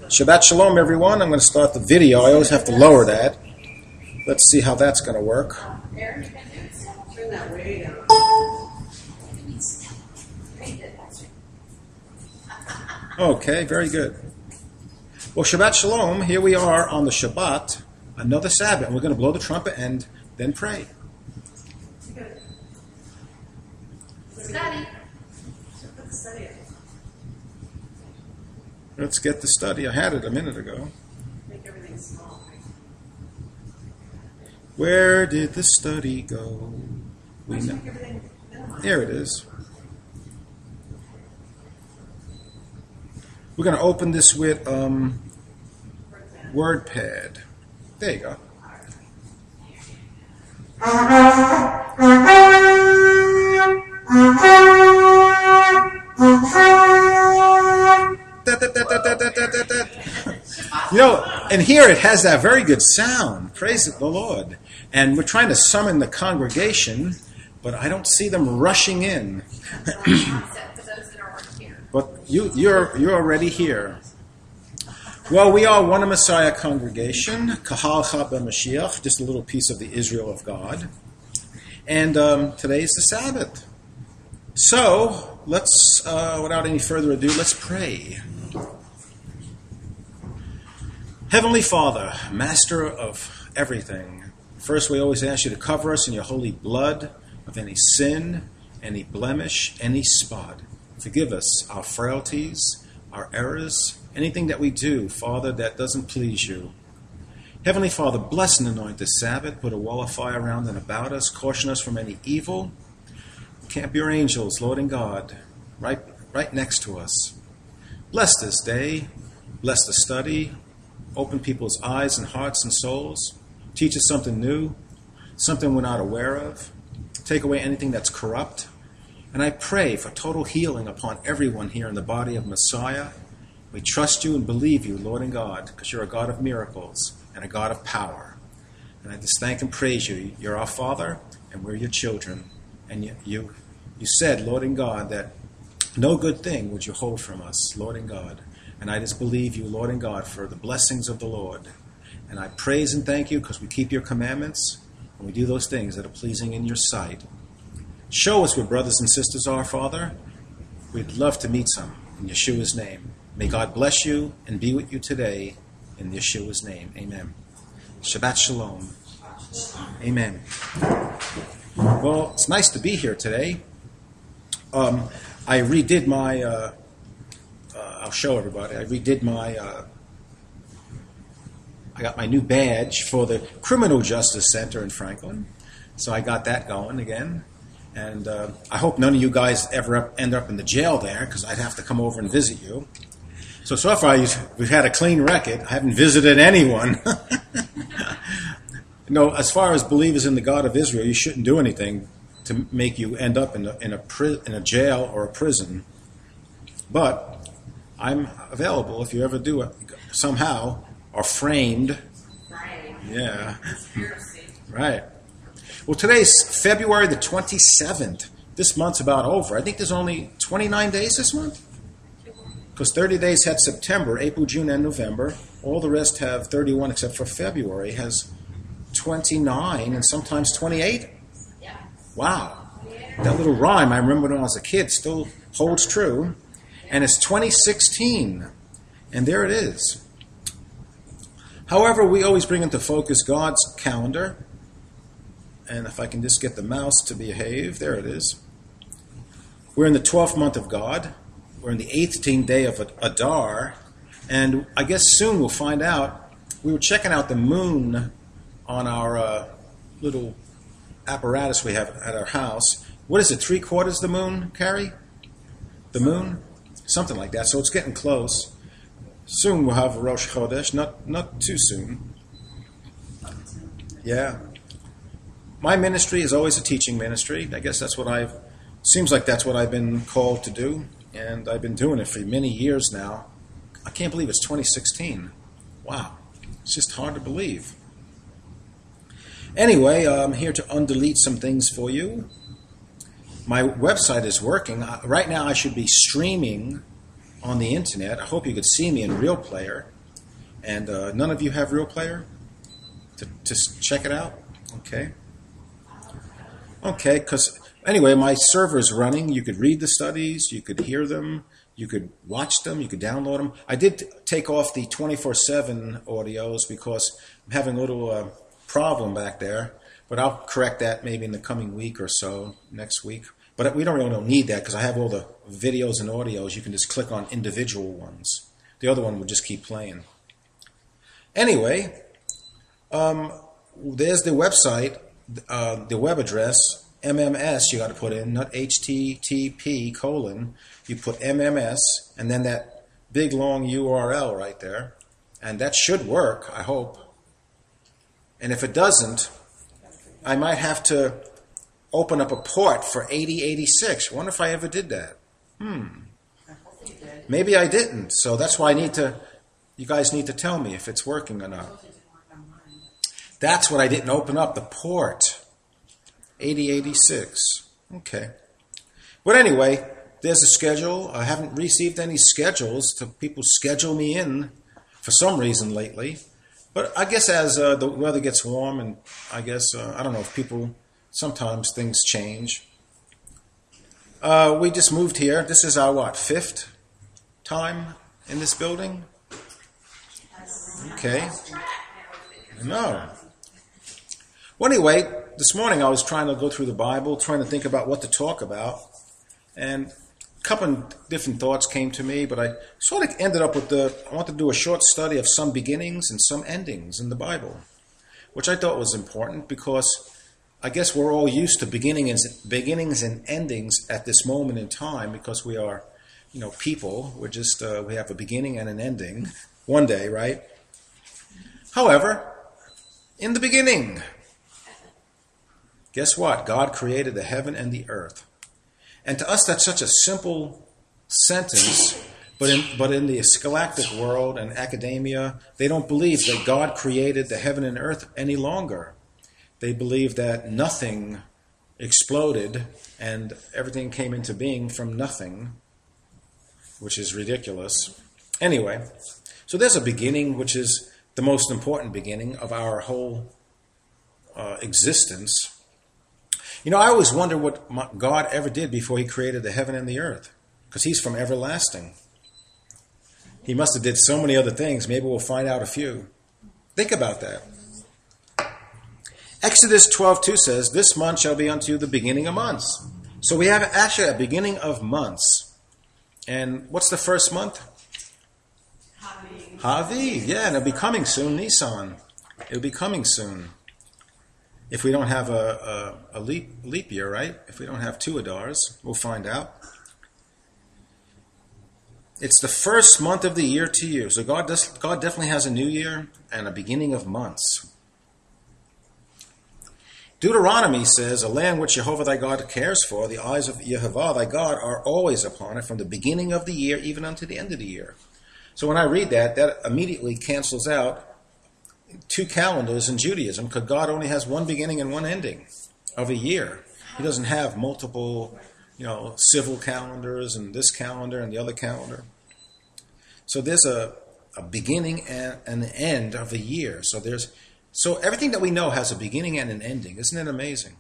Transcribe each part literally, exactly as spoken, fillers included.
Shabbat Shalom, everyone. I'm going to start the video. I always have to lower that. Let's see how that's going to work. Turn that way down. Okay, very good. Well, Shabbat Shalom. Here we are on the Shabbat, another Sabbath. We're going to blow the trumpet and then pray. Study. Let's get the study. I had it a minute ago. Make everything small. Where did the study go? We know. Make everything minimum. There it is. We're going to open this with um, WordPad. There you go. You know, and here it has that very good sound. Praise the Lord. And we're trying to summon the congregation, but I don't see them rushing in. But you, you're you're already here. Well, we are One Messiah congregation, Kahal Chaba Mashiach, just a little piece of the Israel of God. And um, today is the Sabbath. So, let's, uh, without any further ado, let's pray. Heavenly Father, Master of everything, first we always ask you to cover us in your holy blood of any sin, any blemish, any spot. Forgive us our frailties, our errors, anything that we do, Father, that doesn't please you. Heavenly Father, bless and anoint this Sabbath. Put a wall of fire around and about us. Caution us from any evil. Camp your angels, Lord and God, right, right next to us. Bless this day. Bless the study. Open people's eyes and hearts and souls. Teach us something new, something we're not aware of. Take away anything that's corrupt. And I pray for total healing upon everyone here in the body of Messiah. We trust you and believe you, Lord and God, because you're a God of miracles and a God of power. And I just thank and praise you. You're our Father, and we're your children. And you, you, you said, Lord and God, that no good thing would you hold from us, Lord and God. And I just believe you, Lord and God, for the blessings of the Lord. And I praise and thank you because we keep your commandments, and we do those things that are pleasing in your sight. Show us where brothers and sisters are, Father. We'd love to meet some in Yeshua's name. May God bless you and be with you today in Yeshua's name. Amen. Shabbat Shalom. Amen. Well, it's nice to be here today. Um, I redid my, uh, uh, I'll show everybody, I redid my, uh, I got my new badge for the Criminal Justice Center in Franklin. So I got that going again. And uh, I hope none of you guys ever up, end up in the jail there, because I'd have to come over and visit you. So, so far, we've had a clean record. I haven't visited anyone. You know, as far as believers in the God of Israel, you shouldn't do anything to make you end up in a, in a, pri- in a jail or a prison. But I'm available if you ever do it somehow, or framed. Right. Yeah. Conspiracy. Right. Well, today's February the twenty-seventh. This month's about over. I think there's only twenty-nine days this month. Because thirty days had September, April, June, and November. All the rest have thirty-one except for February. Has twenty-nine and sometimes twenty-eight. Yeah. Wow. That little rhyme I remember when I was a kid still holds true. And it's twenty sixteen. And there it is. However, we always bring into focus God's calendar. And if I can just get the mouse to behave, there it is. We're in the twelfth month of God. We're in the eighteenth day of Adar. And I guess soon we'll find out. We were checking out the moon on our uh, little apparatus we have at our house. What is it, three quarters the moon, Carrie? The moon? Something like that. So it's getting close. Soon we'll have Rosh Chodesh. Not, not too soon. Yeah. My ministry is always a teaching ministry. I guess that's what I've, seems like that's what I've been called to do. And I've been doing it for many years now. I can't believe it's twenty sixteen. Wow. It's just hard to believe. Anyway, I'm here to undelete some things for you. My website is working. Right now I should be streaming on the internet. I hope you could see me in Real Player. And uh, none of you have Real Player to, to check it out? Okay. Okay, because anyway, my server's running. You could read the studies. You could hear them. You could watch them. You could download them. I did t- take off the twenty-four seven audios because I'm having a little uh, problem back there. But I'll correct that maybe in the coming week or so, next week. But we don't really don't need that because I have all the videos and audios. You can just click on individual ones. The other one will just keep playing. Anyway, um, there's the website, uh, the web address, M M S you got to put in, not H T T P colon. You put M M S and then that big long U R L right there. And that should work, I hope. And if it doesn't, I might have to open up a port for eighty eighty-six. I wonder if I ever did that. Hmm. Maybe I didn't. So that's why I need to, you guys need to tell me if it's working or not. That's what I didn't open up, the port. eighty eighty-six. Okay. But anyway, there's a schedule. I haven't received any schedules to people schedule me in for some reason lately. But I guess as uh, the weather gets warm, and I guess, uh, I don't know if people, sometimes things change. Uh, we just moved here. This is our, what, fifth time in this building? Okay. No. Well, anyway, this morning I was trying to go through the Bible, trying to think about what to talk about. And a couple of different thoughts came to me, but I sort of ended up with the, I want to do a short study of some beginnings and some endings in the Bible, which I thought was important because I guess we're all used to beginnings, beginnings and endings at this moment in time because we are, you know, people. We're just, uh, we have a beginning and an ending one day, right? However, in the beginning, guess what? God created the heaven and the earth. And to us, that's such a simple sentence, but in, but in the scholastic world and academia, they don't believe that God created the heaven and earth any longer. They believe that nothing exploded and everything came into being from nothing, which is ridiculous. Anyway, so there's a beginning, which is the most important beginning of our whole uh, existence. You know, I always wonder what God ever did before he created the heaven and the earth, because he's from everlasting. He must have did so many other things. Maybe we'll find out a few. Think about that. Exodus twelve two says, "This month shall be unto you the beginning of months." So we have actually a beginning of months. And what's the first month? Haviv. Haviv, yeah, and it'll be coming soon, Nisan. It'll be coming soon. If we don't have a, a, a leap, leap year, right? If we don't have two Adars, we'll find out. It's the first month of the year to you. So God does, God definitely has a new year and a beginning of months. Deuteronomy says, "A land which Jehovah thy God cares for, the eyes of Jehovah thy God are always upon it, from the beginning of the year even unto the end of the year." So when I read that, that immediately cancels out two calendars in Judaism, because God only has one beginning and one ending of a year. He doesn't have multiple, you know, civil calendars and this calendar and the other calendar. So there's a, a beginning and an end of a year. So there's so everything that we know has a beginning and an ending. Isn't it amazing?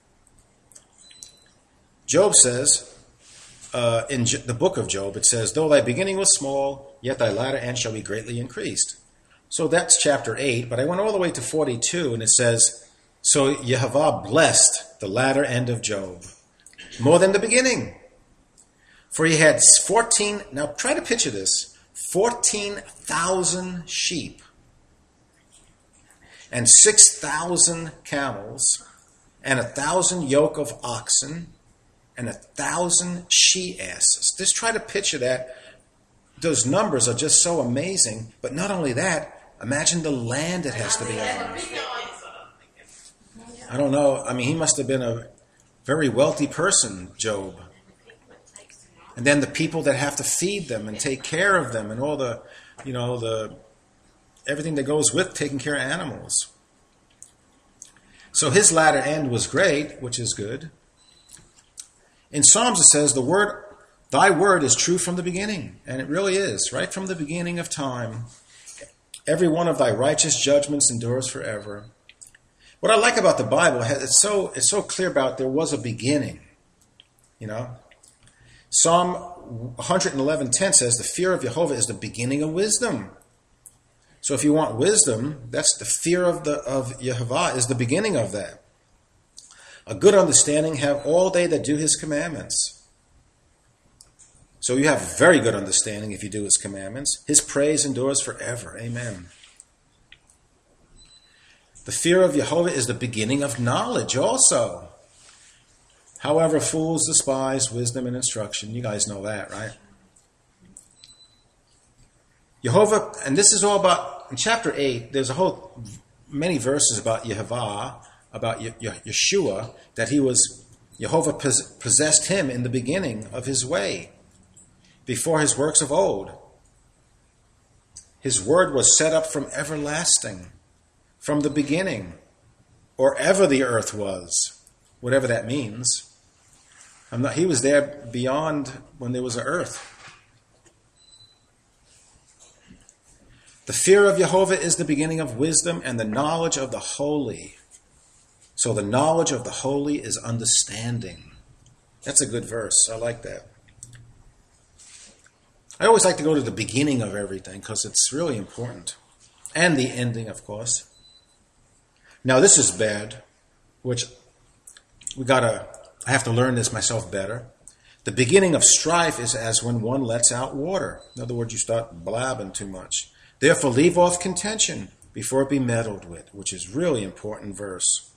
Job says, uh, in J- the book of Job, it says, "Though thy beginning was small, yet thy latter end shall be greatly increased." So that's chapter eight, but I went all the way to forty-two, and it says, "So Yehovah blessed the latter end of Job more than the beginning. For he had fourteen," now try to picture this, fourteen thousand sheep and six thousand camels and a thousand yoke of oxen and a thousand she-asses. Just try to picture that. Those numbers are just so amazing, but not only that, imagine the land it has to be on. I don't know. I mean, he must have been a very wealthy person, Job. And then the people that have to feed them and take care of them and all the, you know, the everything that goes with taking care of animals. So his latter end was great, which is good. In Psalms it says, "The word Thy word is true from the beginning, and it really is, right from the beginning of time. Every one of thy righteous judgments endures forever. What I like about the Bible, it's so it's so clear about there was a beginning, you know. Psalm one eleven ten says, the fear of Jehovah is the beginning of wisdom. So if you want wisdom, that's the fear of the of Jehovah is the beginning of that. A good understanding have all they that do his commandments. So you have very good understanding if you do his commandments. His praise endures forever. Amen. The fear of Jehovah is the beginning of knowledge also. However, fools despise wisdom and instruction. You guys know that, right? Jehovah, and this is all about, in chapter eight, there's a whole, many verses about Jehovah, about Yeshua, that he was, Jehovah possessed him in the beginning of his way, before his works of old. His word was set up from everlasting, from the beginning, or ever the earth was, whatever that means. I'm not, he was there beyond when there was an earth. The fear of Jehovah is the beginning of wisdom and the knowledge of the holy. So the knowledge of the holy is understanding. That's a good verse. I like that. I always like to go to the beginning of everything because it's really important. And the ending, of course. Now this is bad, which we gotta, I have to learn this myself better. The beginning of strife is as when one lets out water. In other words, you start blabbing too much. Therefore leave off contention before it be meddled with, which is really important verse.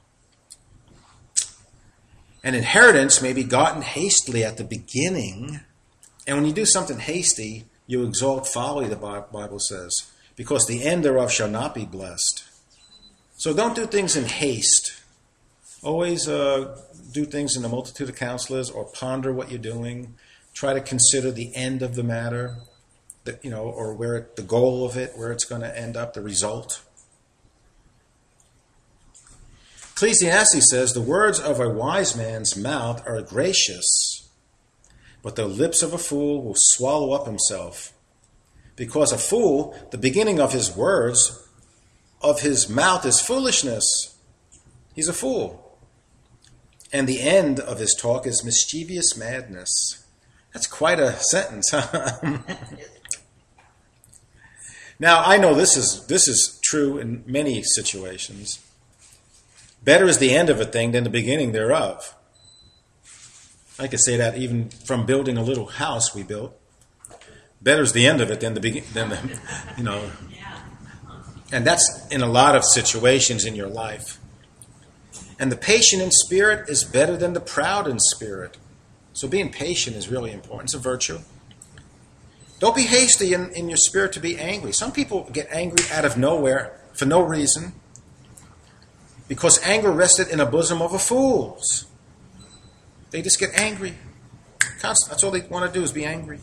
An inheritance may be gotten hastily at the beginning. And when you do something hasty, you exalt folly, the Bible says, because the end thereof shall not be blessed. So don't do things in haste. Always uh, do things in a multitude of counselors, or ponder what you're doing. Try to consider the end of the matter, the, you know, or where it, the goal of it, where it's going to end up, the result. Ecclesiastes says, the words of a wise man's mouth are gracious, but the lips of a fool will swallow up himself. Because a fool, the beginning of his words, of his mouth is foolishness. He's a fool. And the end of his talk is mischievous madness. That's quite a sentence, huh? Now, I know this is this is true in many situations. Better is the end of a thing than the beginning thereof. I could say that even from building a little house we built. Better is the end of it than the begin than the, you know. And that's in a lot of situations in your life. And the patient in spirit is better than the proud in spirit. So being patient is really important. It's a virtue. Don't be hasty in, in your spirit to be angry. Some people get angry out of nowhere for no reason, because anger rested in the bosom of a fools. They just get angry. Constant. That's all they want to do is be angry.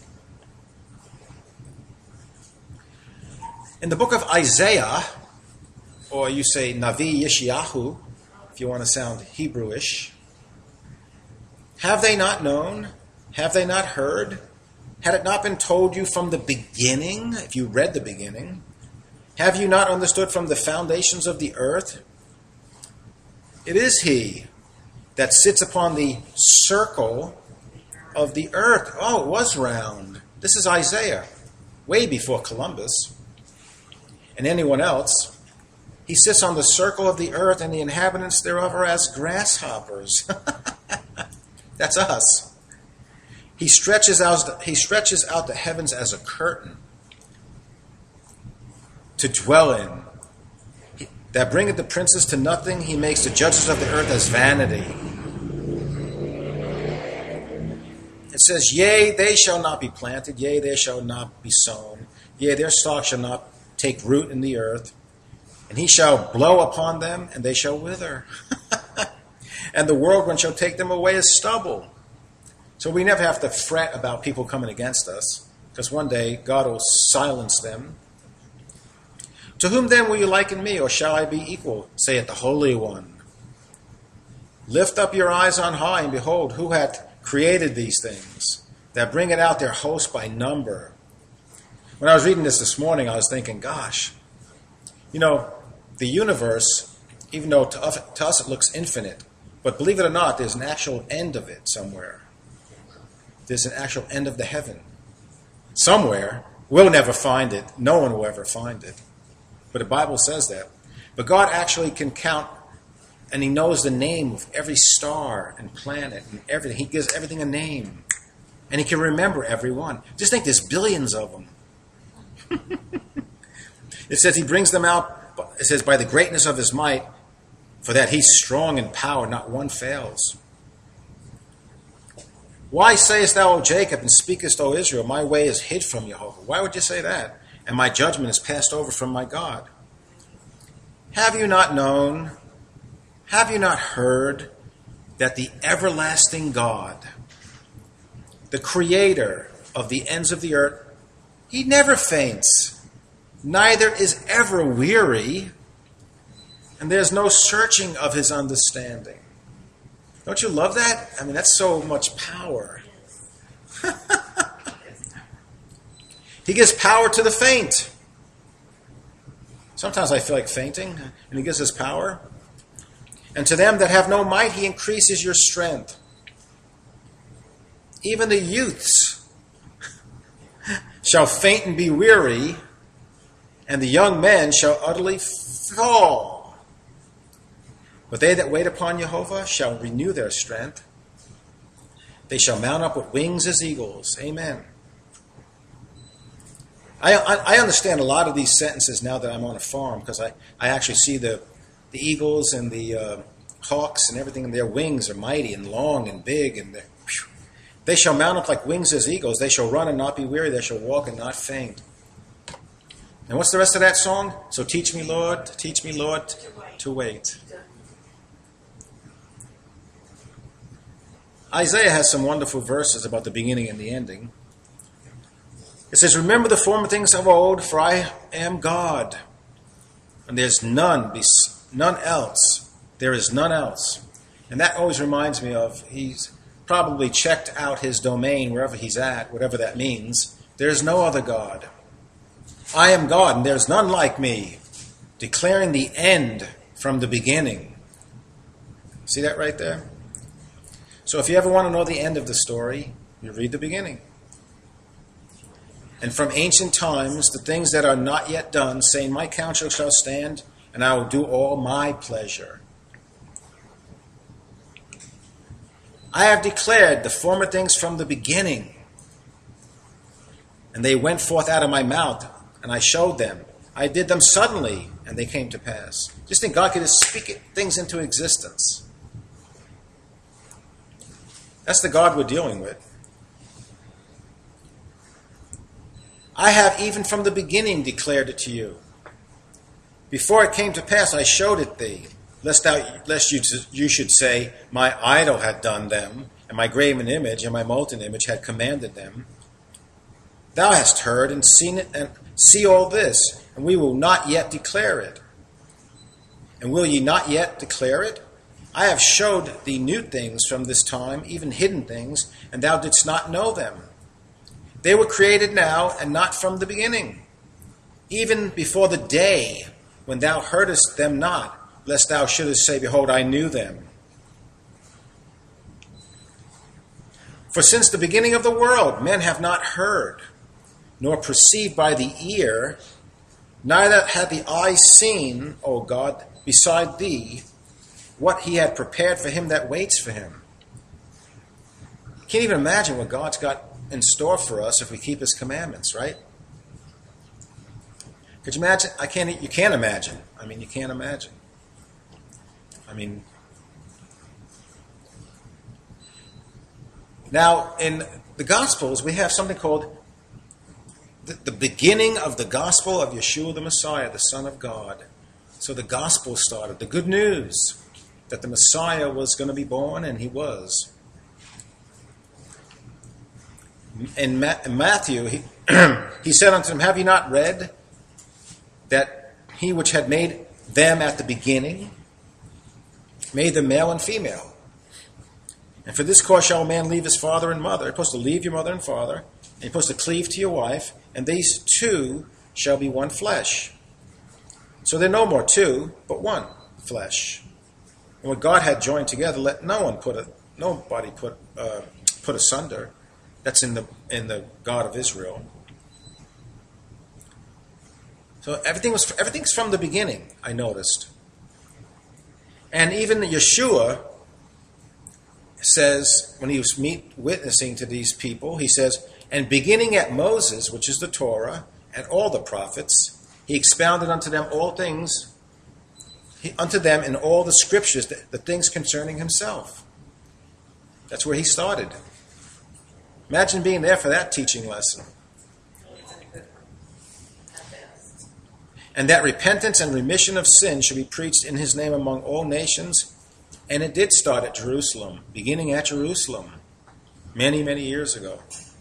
In the book of Isaiah, or you say Navi Yeshayahu, if you want to sound Hebrewish, have they not known? Have they not heard? Had it not been told you from the beginning, if you read the beginning? Have you not understood from the foundations of the earth? It is he that sits upon the circle of the earth. Oh, it was round. This is Isaiah, way before Columbus and anyone else. He sits on the circle of the earth, and the inhabitants thereof are as grasshoppers. That's us. He stretches out, he stretches out the heavens as a curtain to dwell in. He, that bringeth the princes to nothing. He makes the judges of the earth as vanity. It says, yea, they shall not be planted. Yea, they shall not be sown. Yea, their stalk shall not take root in the earth. And he shall blow upon them, and they shall wither. And the whirlwind shall take them away as stubble. So we never have to fret about people coming against us, because one day God will silence them. To whom then will you liken me, or shall I be equal, saith the Holy One? Lift up your eyes on high, and behold, who hath created these things? that bringeth out their host by number. When I was reading this this morning, I was thinking, gosh, you know, the universe, even though to us, to us it looks infinite, but believe it or not, there's an actual end of it somewhere. There's an actual end of the heaven. Somewhere. We'll never find it. No one will ever find it. But the Bible says that. But God actually can count, and he knows the name of every star and planet and everything. He gives everything a name. And he can remember every one. Just think there's billions of them. It says he brings them out, it says by the greatness of his might, for that he's strong in power, not one fails. Why sayest thou, O Jacob, and speakest, O Israel, my way is hid from Jehovah? Why would you say that? And my judgment is passed over from my God. Have you not known, have you not heard that the everlasting God, the creator of the ends of the earth, he never faints, neither is ever weary, and there's no searching of his understanding. Don't you love that? I mean, that's so much power. He gives power to the faint. Sometimes I feel like fainting, and he gives us power. And to them that have no might, he increases your strength. Even the youths shall faint and be weary, and the young men shall utterly fall. But they that wait upon Jehovah shall renew their strength. They shall mount up with wings as eagles. Amen. I, I, I understand a lot of these sentences now that I'm on a farm, because I, I actually see the, the eagles and the uh, hawks and everything, and their wings are mighty and long and big. And whew, they shall mount up like wings as eagles. They shall run and not be weary. They shall walk and not faint. And what's the rest of that song? So teach me, Lord, teach me, Lord, to wait. To wait. Isaiah has some wonderful verses about the beginning and the ending. It says, remember the former things of old, for I am God, and there's none, none else. There is none else. And that always reminds me of, he's probably checked out his domain wherever he's at, whatever that means. There's no other God. I am God, and there's none like me, declaring the end from the beginning. See that right there? So if you ever want to know the end of the story, you read the beginning. And from ancient times, the things that are not yet done, saying, my counsel shall stand, and I will do all my pleasure. I have declared the former things from the beginning, and they went forth out of my mouth, and I showed them. I did them suddenly, and they came to pass. Just think God could just speak things into existence. That's the God we're dealing with. I have even from the beginning declared it to you. Before it came to pass, I showed it thee, lest thou, lest you, you should say, my idol had done them, and my graven image and my molten image had commanded them. Thou hast heard and seen it, and see all this, and we will not yet declare it. And will ye not yet declare it? I have showed thee new things from this time, even hidden things, and thou didst not know them. They were created now, and not from the beginning, even before the day when thou heardest them not, lest thou shouldest say, behold, I knew them. For since the beginning of the world, men have not heard, nor perceived by the ear, neither hath the eye seen, O God, beside thee, what he had prepared for him that waits for him. You can't even imagine what God's got in store for us if we keep his commandments, right? Could you imagine? I can't. You can't imagine. I mean, you can't imagine. I mean, now in the Gospels we have something called the, the beginning of the gospel of Yeshua the Messiah, the Son of God. So the gospel started, the good news that the Messiah was going to be born, and he was. In Matthew, he, he said unto them, have you not read that he which had made them at the beginning, made them male and female? And for this cause shall a man leave his father and mother. You're supposed to leave your mother and father, and you're supposed to cleave to your wife, and these two shall be one flesh. So they're no more two, but one flesh. And what God had joined together, let no one put a nobody put uh, put asunder. That's in the in the God of Israel. So everything was everything's from the beginning, I noticed. And even Yeshua says, when he was meet, witnessing to these people, he says, and beginning at Moses, which is the Torah, and all the prophets, he expounded unto them all things, he, unto them in all the scriptures, the, the things concerning himself. That's where he started. Imagine being there for that teaching lesson. And that repentance and remission of sin should be preached in his name among all nations. And it did start at Jerusalem, beginning at Jerusalem, many, many years ago.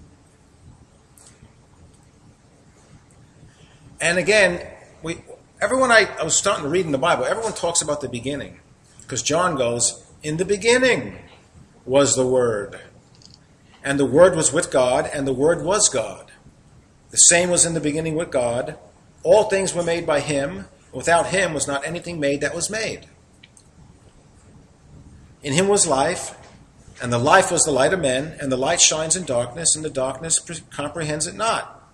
And again, we everyone I, I was starting to read in the Bible, everyone talks about the beginning. Because John goes, in the beginning was the Word. And the Word was with God, and the Word was God. The same was in the beginning with God. All things were made by him. Without him was not anything made that was made. In him was life, and the life was the light of men, and the light shines in darkness, and the darkness comprehends it not.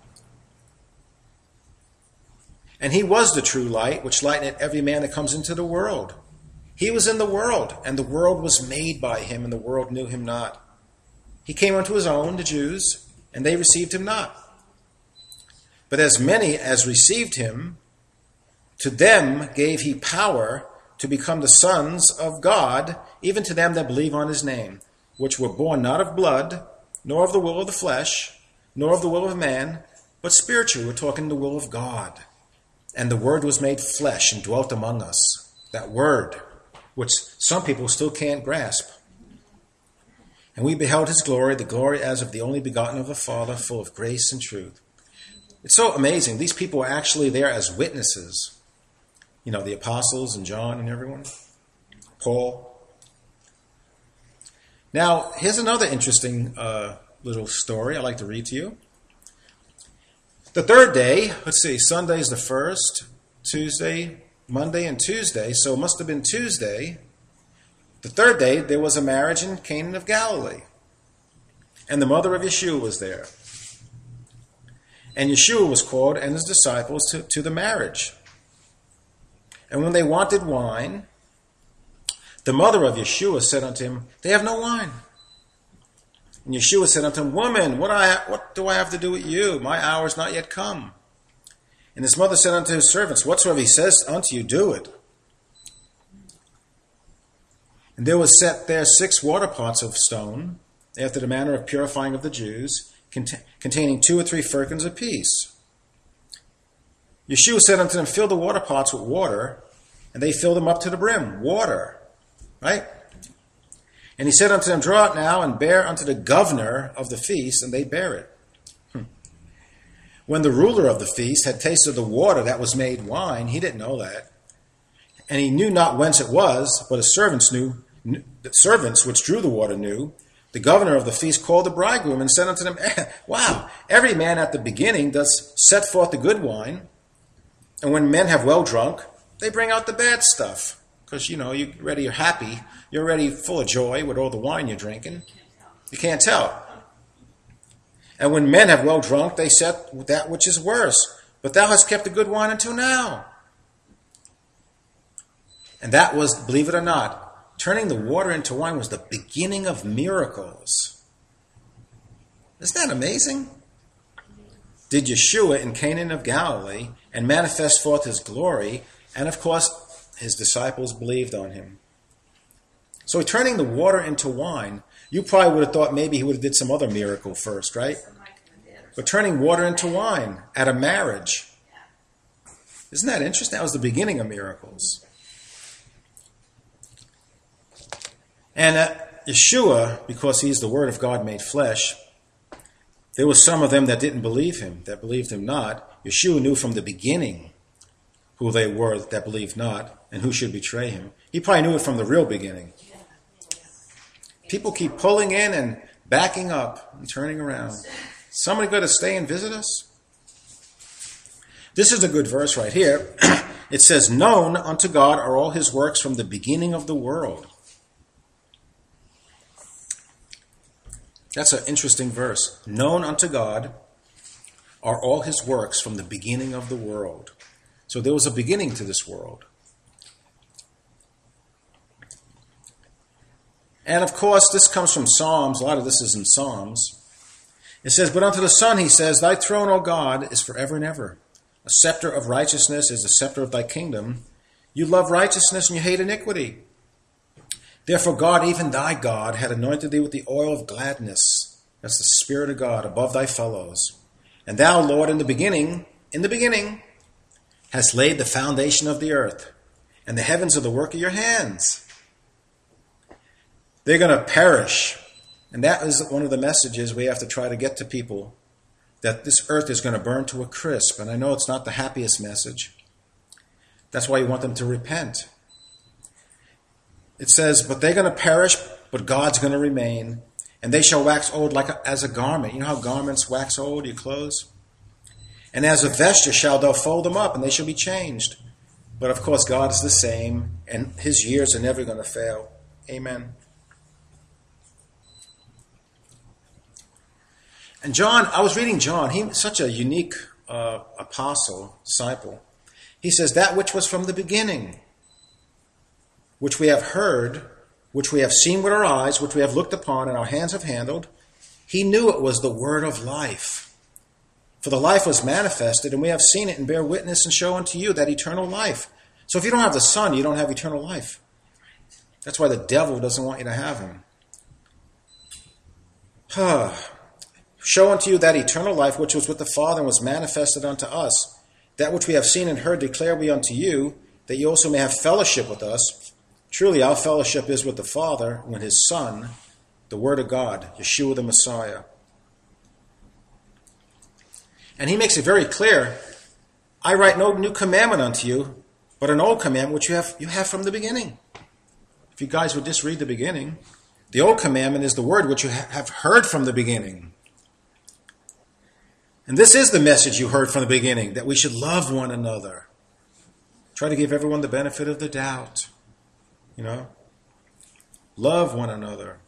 And he was the true light, which lighteneth every man that comes into the world. He was in the world, and the world was made by him, and the world knew him not. He came unto his own, the Jews, and they received him not. But as many as received him, to them gave he power to become the sons of God, even to them that believe on his name, which were born not of blood, nor of the will of the flesh, nor of the will of man, but spiritually. We're talking the will of God. And the Word was made flesh and dwelt among us. That Word, which some people still can't grasp. And we beheld his glory, the glory as of the only begotten of the Father, full of grace and truth. It's so amazing. These people were actually there as witnesses. You know, the apostles and John and everyone. Paul. Now, here's another interesting uh, little story I'd like to read to you. The third day, let's see, Sunday is the first, Tuesday, Monday, and Tuesday. So it must have been Tuesday. The third day, there was a marriage in Cana of Galilee. And the mother of Yeshua was there. And Yeshua was called and his disciples to, to the marriage. And when they wanted wine, the mother of Yeshua said unto him, they have no wine. And Yeshua said unto him, woman, what, I, what do I have to do with you? My hour is not yet come. And his mother said unto his servants, whatsoever he says unto you, do it. And there was set there six water pots of stone, after the manner of purifying of the Jews, containing two or three firkins apiece. Yeshua said unto them, fill the water pots with water, and they filled them up to the brim. Water. Right? And he said unto them, draw it now, and bear unto the governor of the feast, and they bare it. Hmm. When the ruler of the feast had tasted the water that was made wine, he didn't know that, and he knew not whence it was, but his servants knew, the servants which drew the water knew. The governor of the feast called the bridegroom and said unto them, wow, every man at the beginning does set forth the good wine, and when men have well drunk, they bring out the bad stuff. Because, you know, you're already you're happy, you're already full of joy with all the wine you're drinking. You can't tell. And when men have well drunk, they set that which is worse. But thou hast kept the good wine until now. And that was, believe it or not, turning the water into wine was the beginning of miracles. Isn't that amazing? Did Yeshua in Cana of Galilee and manifest forth his glory, and of course his disciples believed on him. So turning the water into wine, you probably would have thought maybe he would have did some other miracle first, right? But turning water into wine at a marriage. Isn't that interesting? That was the beginning of miracles. And uh, Yeshua, because he's the Word of God made flesh, there were some of them that didn't believe him, that believed him not. Yeshua knew from the beginning who they were that believed not and who should betray him. He probably knew it from the real beginning. People keep pulling in and backing up and turning around. Somebody going to stay and visit us? This is a good verse right here. It says, known unto God are all his works from the beginning of the world. That's an interesting verse. Known unto God are all his works from the beginning of the world. So there was a beginning to this world. And of course, this comes from Psalms. A lot of this is in Psalms. It says, but unto the Son, he says, thy throne, O God, is forever and ever. A scepter of righteousness is the scepter of thy kingdom. You love righteousness and you hate iniquity. Therefore God, even thy God, had anointed thee with the oil of gladness. That's the Spirit of God above thy fellows. And thou, Lord, in the beginning, in the beginning, hast laid the foundation of the earth, and the heavens are the work of your hands. They're going to perish. And that is one of the messages we have to try to get to people, that this earth is going to burn to a crisp. And I know it's not the happiest message. That's why you want them to repent. It says, but they're going to perish, but God's going to remain. And they shall wax old like a, as a garment. You know how garments wax old, your clothes? And as a vesture shall thou fold them up, and they shall be changed. But of course, God is the same, and his years are never going to fail. Amen. And John, I was reading John. He's such a unique uh, apostle, disciple. He says, that which was from the beginning, which we have heard, which we have seen with our eyes, which we have looked upon and our hands have handled, he knew it was the word of life. For the life was manifested, and we have seen it and bear witness and show unto you that eternal life. So if you don't have the Son, you don't have eternal life. That's why the devil doesn't want you to have him. Huh. Show unto you that eternal life which was with the Father and was manifested unto us. That which we have seen and heard declare we unto you, that you also may have fellowship with us. Truly our fellowship is with the Father and with his Son, the Word of God, Yeshua the Messiah. And he makes it very clear, I write no new commandment unto you, but an old commandment which you have, you have from the beginning. If you guys would just read the beginning, the old commandment is the word which you have heard from the beginning. And this is the message you heard from the beginning, that we should love one another. Try to give everyone the benefit of the doubt. You know? Love one another.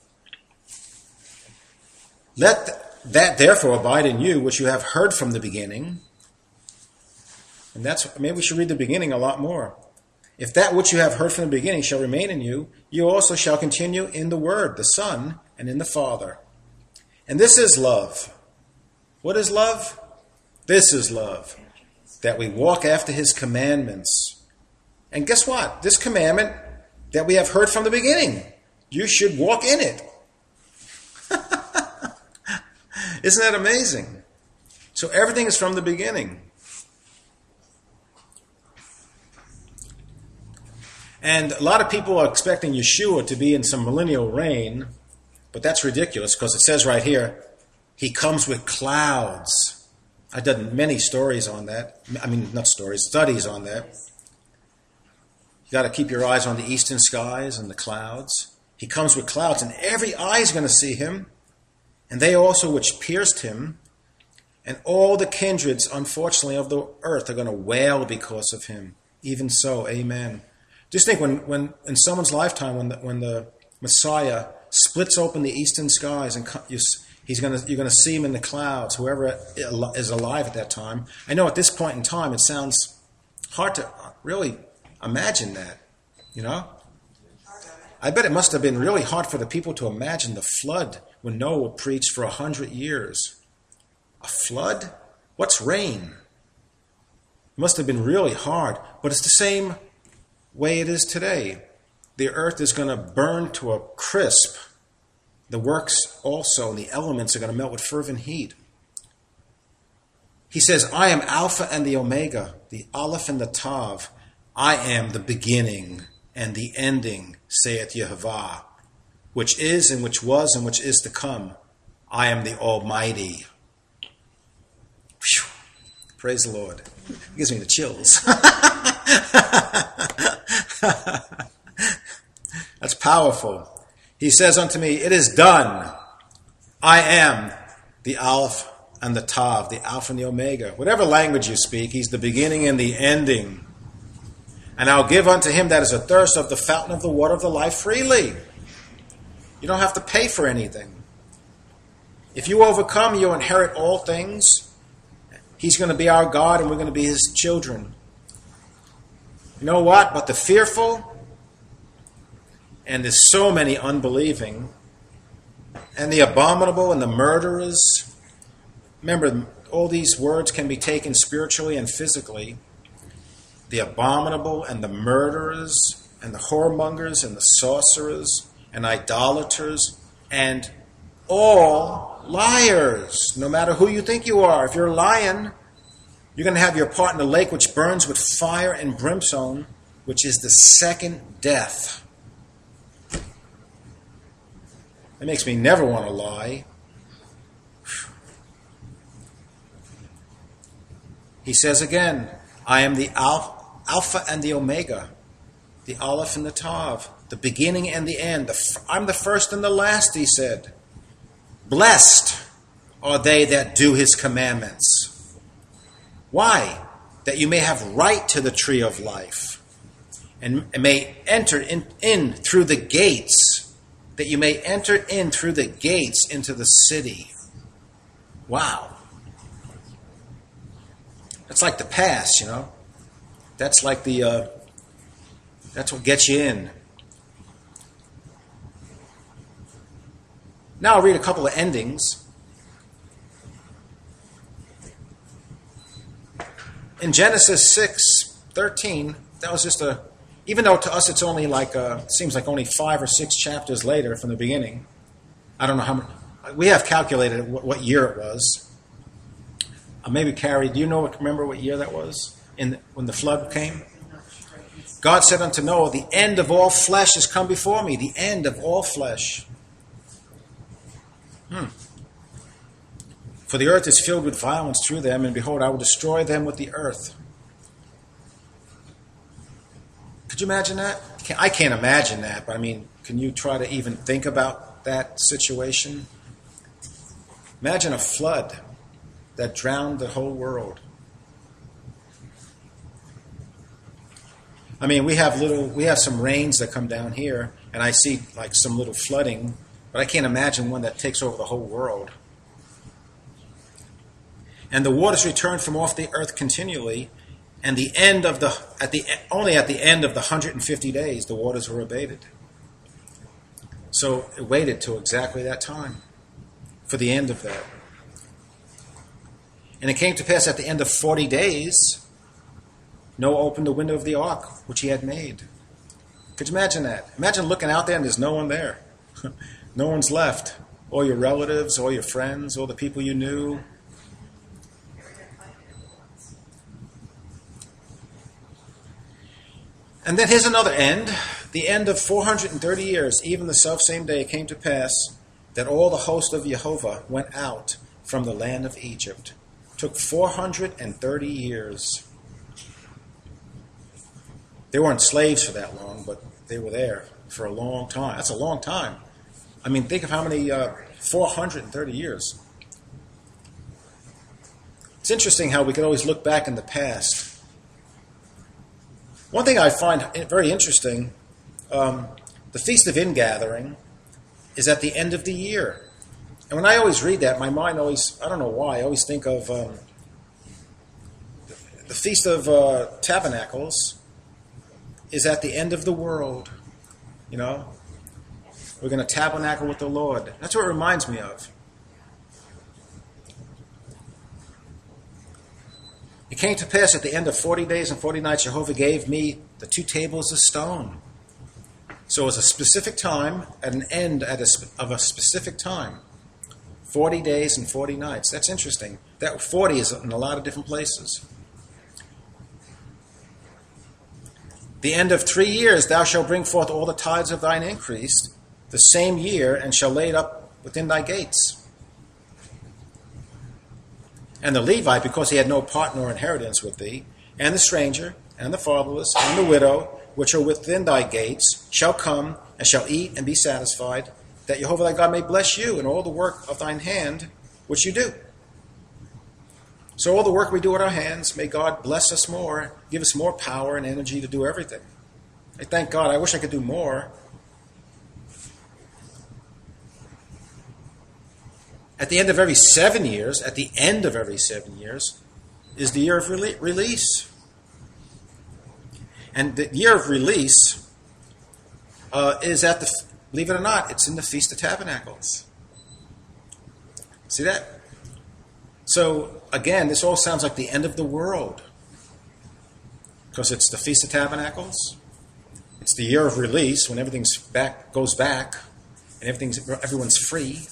Let that therefore abide in you, which you have heard from the beginning. And that's, maybe we should read the beginning a lot more. If that which you have heard from the beginning shall remain in you, you also shall continue in the Word, the Son, and in the Father. And this is love. What is love? This is love. That we walk after his commandments. And guess what? This commandment that we have heard from the beginning, you should walk in it. Isn't that amazing? So everything is from the beginning. And a lot of people are expecting Yeshua to be in some millennial reign, but that's ridiculous because it says right here, he comes with clouds. I've done many stories on that. I mean, not stories, studies on that. You got to keep your eyes on the eastern skies and the clouds. He comes with clouds, and every eye is going to see him, and they also which pierced him, and all the kindreds, unfortunately, of the earth are going to wail because of him. Even so, amen. Just think, when, when in someone's lifetime, when the, when the Messiah splits open the eastern skies, and you, he's going to, you're going to see him in the clouds, whoever is alive at that time. I know at this point in time, it sounds hard to really imagine that, you know? I bet it must have been really hard for the people to imagine the flood when Noah preached for a hundred years. A flood? What's rain? It must have been really hard, but it's the same way it is today. The earth is going to burn to a crisp. The works also and the elements are going to melt with fervent heat. He says, I am Alpha and the Omega, the Aleph and the Tav. I am the beginning and the ending, saith Yehovah, which is and which was and which is to come. I am the Almighty. Whew. Praise the Lord. It gives me the chills. That's powerful. He says unto me, it is done. I am the Aleph and the Tav, the Alpha and the Omega. Whatever language you speak, he's the beginning and the ending. And I'll give unto him that is athirst of the fountain of the water of the life freely. You don't have to pay for anything. If you overcome, you inherit all things. He's going to be our God and we're going to be his children. You know what? But the fearful, and there's so many unbelieving, and the abominable and the murderers. Remember, all these words can be taken spiritually and physically. The abominable and the murderers and the whoremongers and the sorcerers and idolaters and all liars. No matter who you think you are, if you're lying, you're going to have your part in the lake which burns with fire and brimstone, which is the second death. It makes me never want to lie. He says again, I am the Alpha and the Omega, the Aleph and the Tav, the beginning and the end. I'm the first and the last, he said. Blessed are they that do his commandments. Why? That you may have right to the tree of life and may enter in, in through the gates, that you may enter in through the gates into the city. Wow. That's like the pass, you know. That's like the, uh, that's what gets you in. Now I'll read a couple of endings. In Genesis six thirteen, that was just a, even though to us it's only like, uh, seems like only five or six chapters later from the beginning. I don't know how many, we have calculated what, what year it was. Uh, maybe Carrie, do you know? Remember what year that was? In the, when the flood came, God said unto Noah, "The end of all flesh has come before me." The end of all flesh. Hmm. For the earth is filled with violence through them, and behold, I will destroy them with the earth. Could you imagine that? I can't imagine that, but I mean, can you try to even think about that situation? Imagine a flood that drowned the whole world. I mean, we have little, we have some rains that come down here, and I see like some little flooding, but I can't imagine one that takes over the whole world. And the waters returned from off the earth continually, and the end of the at the only at the end of the one hundred fifty days the waters were abated. So it waited till exactly that time for the end of that. And it came to pass at the end of forty days, Noah opened the window of the ark which he had made. Could you imagine that? Imagine looking out there and there's no one there. No one's left. All your relatives, all your friends, all the people you knew. And then here's another end. The end of four hundred thirty years, even the selfsame day, it came to pass that all the host of Jehovah went out from the land of Egypt. It took four hundred thirty years. They weren't slaves for that long, but they were there for a long time. That's a long time. I mean, think of how many, uh, four hundred thirty years. It's interesting how we can always look back in the past. One thing I find very interesting, um, the Feast of Ingathering is at the end of the year. And when I always read that, my mind always, I don't know why, I always think of um, the Feast of uh, Tabernacles is at the end of the world. You know, we're going to tabernacle with the Lord. That's what it reminds me of. It came to pass at the end of forty days and forty nights, Jehovah gave me the two tables of stone. So it was a specific time, at an end at a, of a specific time. forty days and forty nights. That's interesting. That forty is in a lot of different places. The end of three years, thou shalt bring forth all the tithes of thine increase, the same year, and shall lay it up within thy gates. And the Levite, because he had no part nor inheritance with thee, and the stranger, and the fatherless, and the widow, which are within thy gates shall come and shall eat and be satisfied, that Jehovah thy God may bless you in all the work of thine hand which you do. So all the work we do with our hands, may God bless us more, give us more power and energy to do everything. I thank God. I wish I could do more. At the end of every seven years, at the end of every seven years, is the year of rele- release. And the year of release uh, is at the, believe it or not, it's in the Feast of Tabernacles. See that? So, again, this all sounds like the end of the world. Because it's the Feast of Tabernacles. It's the year of release when everything's back, goes back and everything's, everyone's free.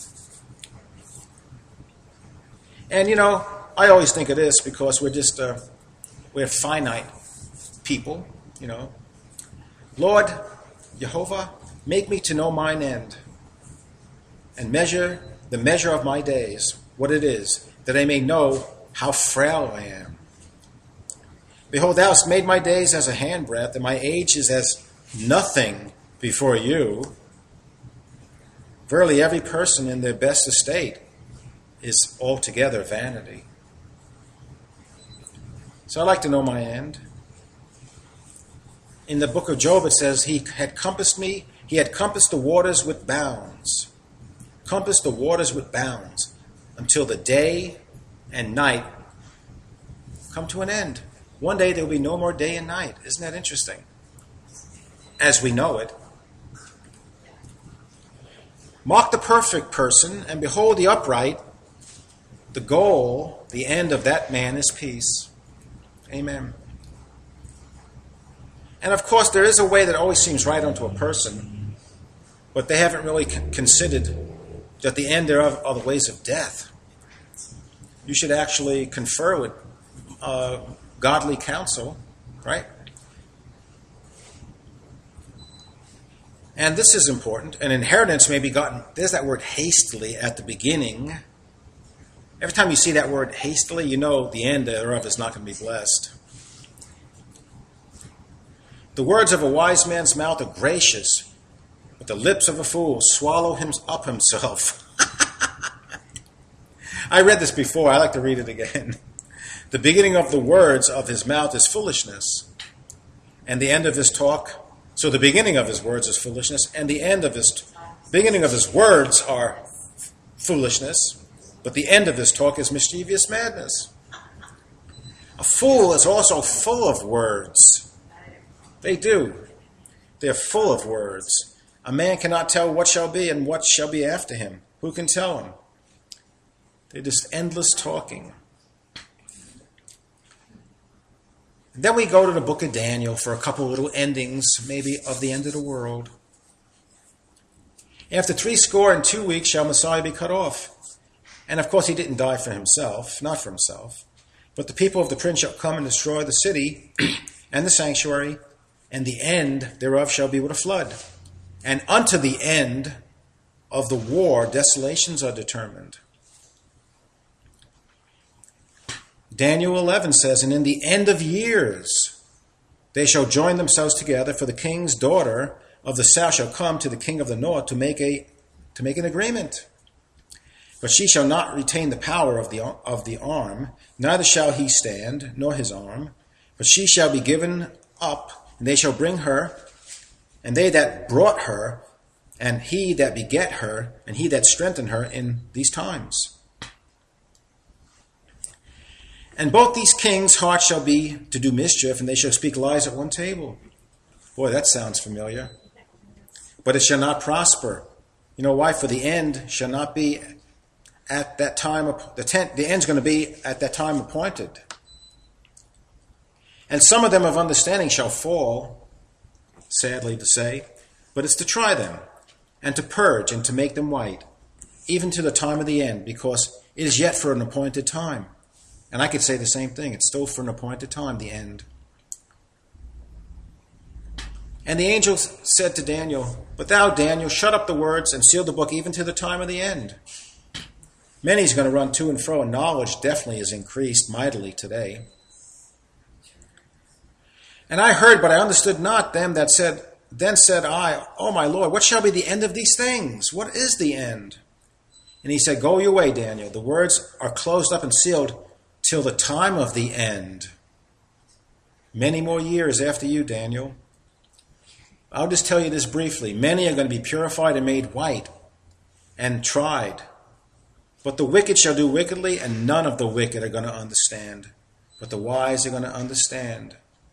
And, you know, I always think of this because we're just, uh, we're finite people, you know. Lord, Jehovah, make me to know mine end and measure the measure of my days, what it is, that I may know how frail I am. Behold, thou hast made my days as a handbreadth, and my age is as nothing before you. Verily, every person in their best estate is altogether vanity. So I like to know my end. In the book of Job it says, he had compassed me, he had compassed the waters with bounds. Compassed the waters with bounds until the day and night come to an end. One day there will be no more day and night. Isn't that interesting? As we know it. Mark the perfect person, and behold the upright. The goal, the end of that man is peace. Amen. And of course, there is a way that always seems right unto a person, but they haven't really considered that the end thereof are the ways of death. You should actually confer with uh, godly counsel, right? And this is important. An inheritance may be gotten, there's that word hastily at the beginning. Every time you see that word hastily, you know the end thereof is not going to be blessed. The words of a wise man's mouth are gracious, but the lips of a fool swallow him up himself. I read this before. I like to read it again. The beginning of the words of his mouth is foolishness, and the end of his talk. So the beginning of his words is foolishness, and the end of his beginning of his words are foolishness, but the end of his talk is mischievous madness. A fool is also full of words. They do. They're full of words. A man cannot tell what shall be and what shall be after him. Who can tell him? They're just endless talking. And then we go to the book of Daniel for a couple little endings, maybe, of the end of the world. After three score and two weeks shall Messiah be cut off. And of course he didn't die for himself, not for himself. But the people of the prince shall come and destroy the city and the sanctuary, and the end thereof shall be with a flood. And unto the end of the war desolations are determined. Daniel eleven says, and in the end of years they shall join themselves together, for the king's daughter of the south shall come to the king of the north to make a to make an agreement. But she shall not retain the power of the of the arm, neither shall he stand, nor his arm, but she shall be given up, and they shall bring her, and they that brought her, and he that beget her, and he that strengthened her in these times. And both these kings' hearts shall be to do mischief, and they shall speak lies at one table. Boy, that sounds familiar. But it shall not prosper. You know why? For the end shall not be at that time. The, ten, the end's going to be at that time appointed. And some of them of understanding shall fall, sadly to say, but it's to try them, and to purge, and to make them white, even to the time of the end, because it is yet for an appointed time. And I could say the same thing. It's still for an appointed time, the end. And the angel said to Daniel, but thou, Daniel, shut up the words and seal the book even to the time of the end. Many's going to run to and fro, and knowledge definitely is increased mightily today. And I heard, but I understood not them that said, then said I, O my Lord, what shall be the end of these things? What is the end? And he said, go your way, Daniel. The words are closed up and sealed till the time of the end. Many more years after you, Daniel. I'll just tell you this briefly. Many are going to be purified and made white and tried. But the wicked shall do wickedly, and none of the wicked are going to understand. But the wise are going to understand.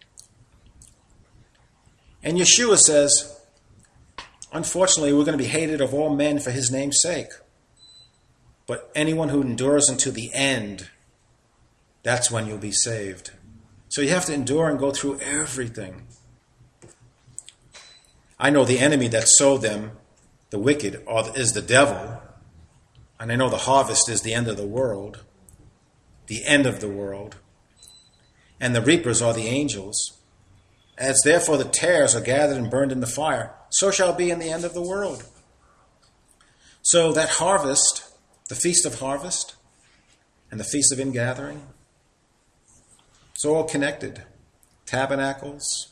And Yeshua says, unfortunately, we're going to be hated of all men for his name's sake. But anyone who endures unto the end, that's when you'll be saved. So you have to endure and go through everything. I know the enemy that sowed them, the wicked, is the devil. And I know the harvest is the end of the world. The end of the world. And the reapers are the angels. As therefore the tares are gathered and burned in the fire, so shall it be in the end of the world. So that harvest, the feast of harvest, and the feast of ingathering, it's all connected. Tabernacles.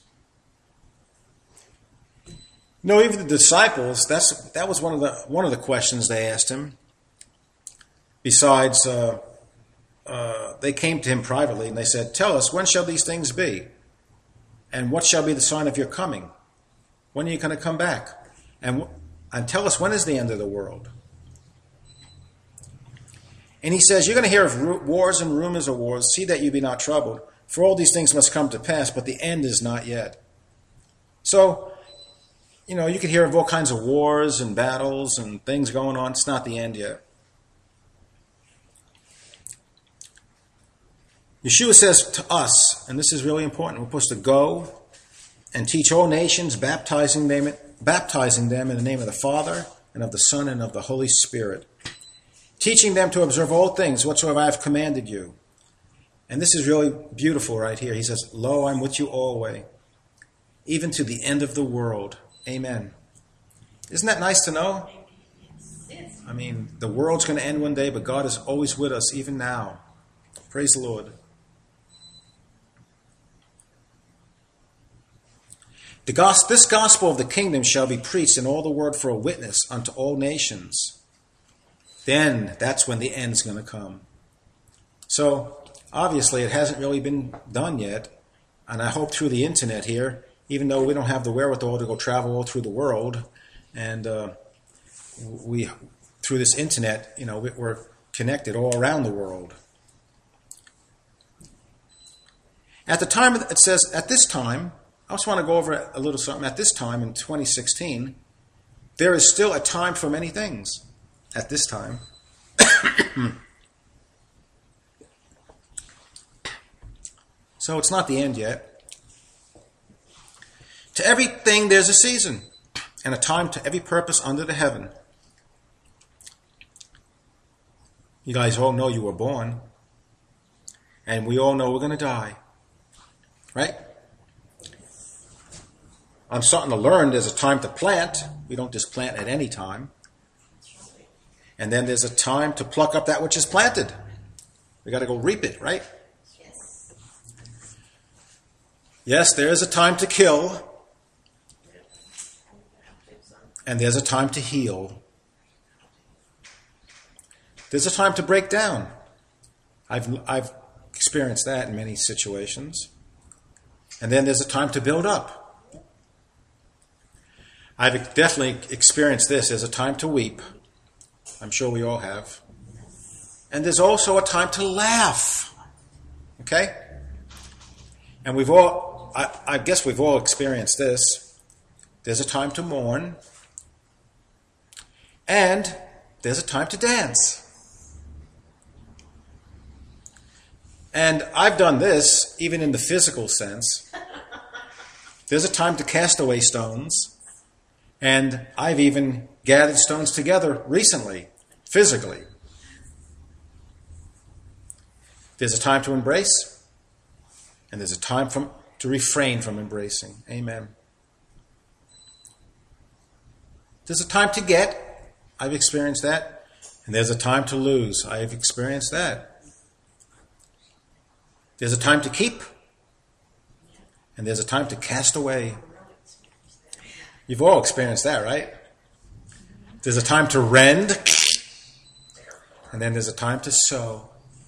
No, even the disciples, that's that was one of the one of the questions they asked him. Besides, uh, uh, they came to him privately and they said, tell us, when shall these things be? And what shall be the sign of your coming? When are you going to come back? And, and tell us, when is the end of the world? And he says, you're going to hear of wars and rumors of wars. See that you be not troubled. For all these things must come to pass, but the end is not yet. So, you know, you could hear of all kinds of wars and battles and things going on. It's not the end yet. Yeshua says to us, and this is really important, we're supposed to go and teach all nations, baptizing them, baptizing them in the name of the Father and of the Son and of the Holy Spirit, teaching them to observe all things whatsoever I have commanded you. And this is really beautiful right here. He says, lo, I'm with you always, even to the end of the world. Amen. Isn't that nice to know? I mean, the world's going to end one day, but God is always with us, even now. Praise the Lord. The gos- this gospel of the kingdom shall be preached in all the world for a witness unto all nations. Then that's when the end's going to come. So, obviously, it hasn't really been done yet. And I hope through the internet here, even though we don't have the wherewithal to go travel all through the world, and uh, we, through this internet, you know, we're connected all around the world. At the time, it says, at this time, I just want to go over a little something. At this time, in twenty sixteen, there is still a time for many things. At this time. So it's not the end yet. To everything there's a season, and a time to every purpose under the heaven. You guys all know you were born, and we all know we're going to die. Right? I'm starting to learn there's a time to plant. We don't just plant at any time. And then there's a time to pluck up that which is planted. We got to go reap it, right? Yes. Yes, there is a time to kill. And there's a time to heal. There's a time to break down. I've I've experienced that in many situations. And then there's a time to build up. I've definitely experienced this. There's a time to weep. I'm sure we all have. And there's also a time to laugh. Okay? And we've all, I, I guess we've all experienced this. There's a time to mourn. And there's a time to dance. And I've done this, even in the physical sense. There's a time to cast away stones. And I've even gathered stones together recently, physically. There's a time to embrace, and there's a time from, to refrain from embracing. Amen. There's a time to get. I've experienced that. And there's a time to lose. I've experienced that. There's a time to keep, And there's a time to cast away. You've all experienced that, right? There's a time to rend, and then there's a time to sow.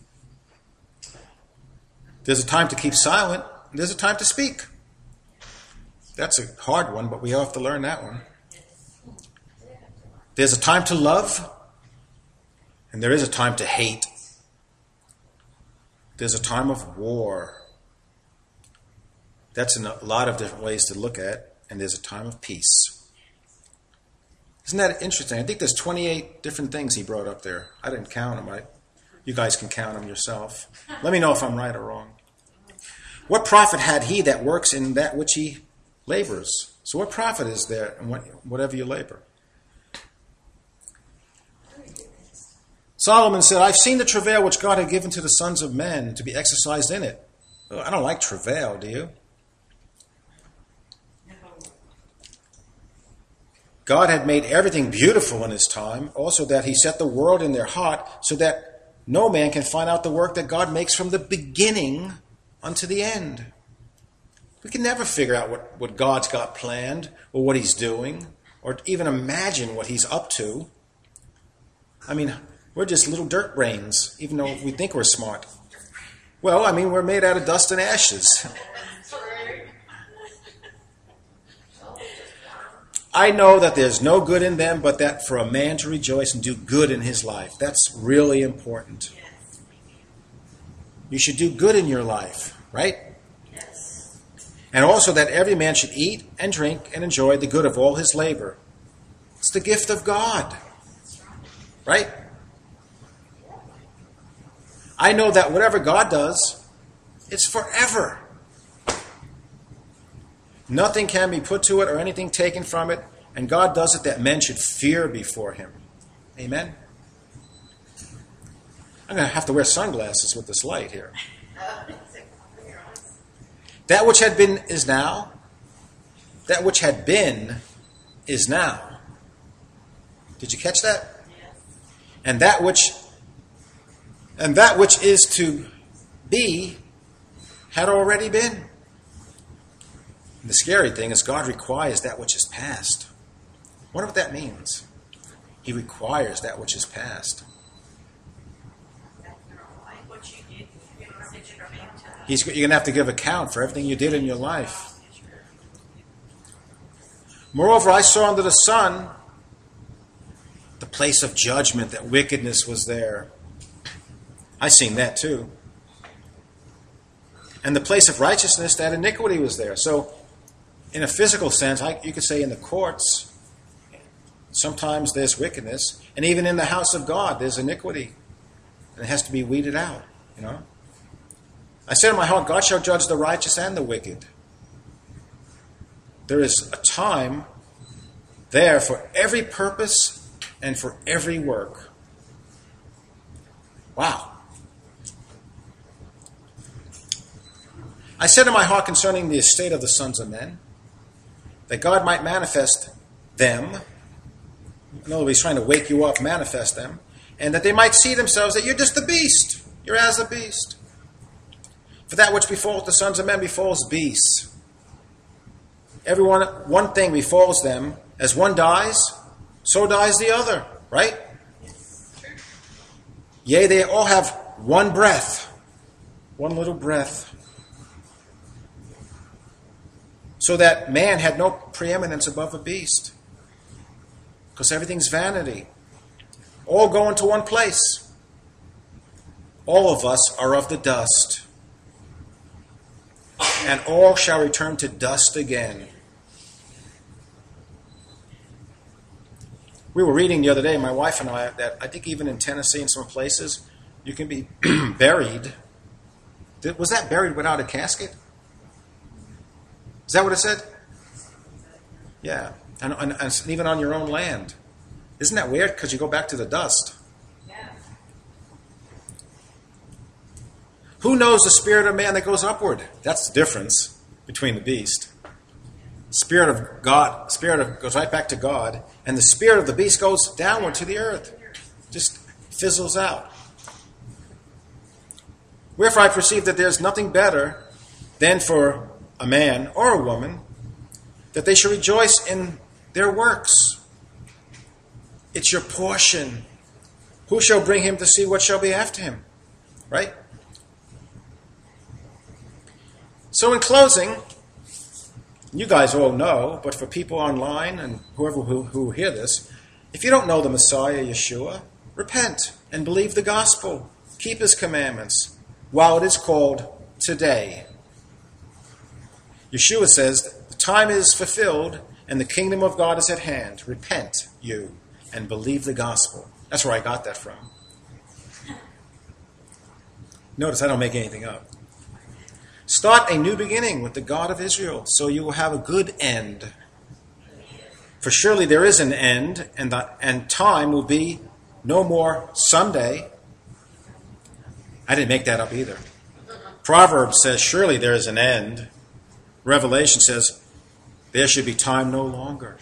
There's a time to keep silent, and there's a time to speak. That's a hard one, but we have to learn that one. There's a time to love, and there is a time to hate. There's a time of war. That's a lot of different ways to look at, and there's a time of peace. Isn't that interesting? I think there's twenty-eight different things he brought up there. I didn't count them. I, you guys can count them yourself. Let me know if I'm right or wrong. What profit had he that works in that which he labors? So what profit is there in what, whatever you labor? Solomon said, I've seen the travail which God had given to the sons of men to be exercised in it. Oh, I don't like travail, do you? God had made everything beautiful in his time, also that he set the world in their heart so that no man can find out the work that God makes from the beginning unto the end. We can never figure out what, what God's got planned or what he's doing or even imagine what he's up to. I mean, we're just little dirt brains, even though we think we're smart. Well, I mean, we're made out of dust and ashes. I know that there's no good in them, but that for a man to rejoice and do good in his life, that's really important. You should do good in your life, right? Yes. And also that every man should eat and drink and enjoy the good of all his labor. It's the gift of God, right? I know that whatever God does, it's forever. Nothing can be put to it or anything taken from it, and God does it that men should fear before him. Amen? I'm going to have to wear sunglasses with this light here. That which had been is now. That which had been is now. Did you catch that? And that which and that which is to be had already been. The scary thing is God requires that which is past. I wonder what that means. He requires that which is past. He's, you're going to have to give account for everything you did in your life. Moreover, I saw under the sun the place of judgment, that wickedness was there. I seen that too. And the place of righteousness, that iniquity was there. So, in a physical sense, I, you could say in the courts, sometimes there's wickedness. And even in the house of God, there's iniquity. And it has to be weeded out, you know. I said in my heart, God shall judge the righteous and the wicked. There is a time there for every purpose and for every work. Wow. I said in my heart concerning the estate of the sons of men, that God might manifest them. In other words, he's trying to wake you up, manifest them, and that they might see themselves that you're just the beast. You're as a beast. For that which befalls the sons of men befalls beasts. Everyone, one thing befalls them. As one dies, so dies the other. Right? Yea, they all have one breath. One little breath. So that man had no preeminence above a beast. Because everything's vanity. All go into one place. All of us are of the dust. And all shall return to dust again. We were reading the other day, my wife and I, that I think even in Tennessee and some places, you can be buried. Was that buried without a casket? Is that what it said? Yeah. And, and, and even on your own land. Isn't that weird? Because you go back to the dust. Yeah. Who knows the spirit of man that goes upward? That's the difference between the beast. Spirit of God, spirit of goes right back to God, and the spirit of the beast goes downward to the earth. Just fizzles out. Wherefore I perceive that there's nothing better than for a man or a woman, that they should rejoice in their works. It's your portion. Who shall bring him to see what shall be after him? Right? So in closing, you guys all know, but for people online and whoever who, who hear this, if you don't know the Messiah, Yeshua, repent and believe the gospel. Keep his commandments while it is called today. Yeshua says, the time is fulfilled and the kingdom of God is at hand. Repent, you, and believe the gospel. That's where I got that from. Notice I don't make anything up. Start a new beginning with the God of Israel, so you will have a good end. For surely there is an end, and, the, and time will be no more someday. I didn't make that up either. Proverbs says, surely there is an end. Revelation says, there should be time no longer.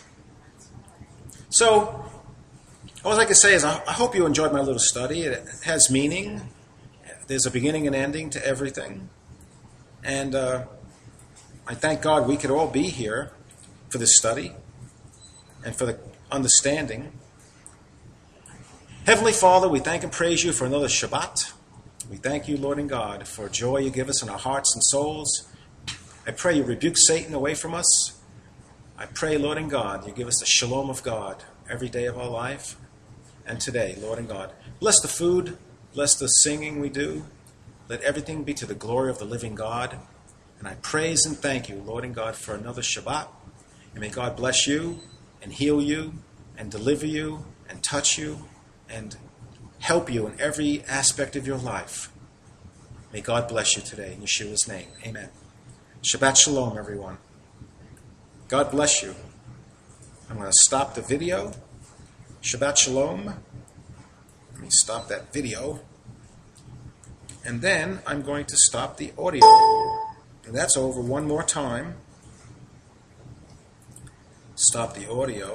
So, all I can say is I hope you enjoyed my little study. It has meaning. There's a beginning and ending to everything. And uh, I thank God we could all be here for this study and for the understanding. Heavenly Father, we thank and praise you for another Shabbat. We thank you, Lord and God, for joy you give us in our hearts and souls. I pray you rebuke Satan away from us. I pray, Lord and God, you give us the shalom of God every day of our life and today, Lord and God. Bless the food, bless the singing we do. Let everything be to the glory of the living God. And I praise and thank you, Lord and God, for another Shabbat. And may God bless you and heal you and deliver you and touch you and help you in every aspect of your life. May God bless you today in Yeshua's name. Amen. Shabbat Shalom, everyone. God bless you. I'm going to stop the video. Shabbat Shalom. Let me stop that video. And then I'm going to stop the audio. And that's over one more time. Stop the audio.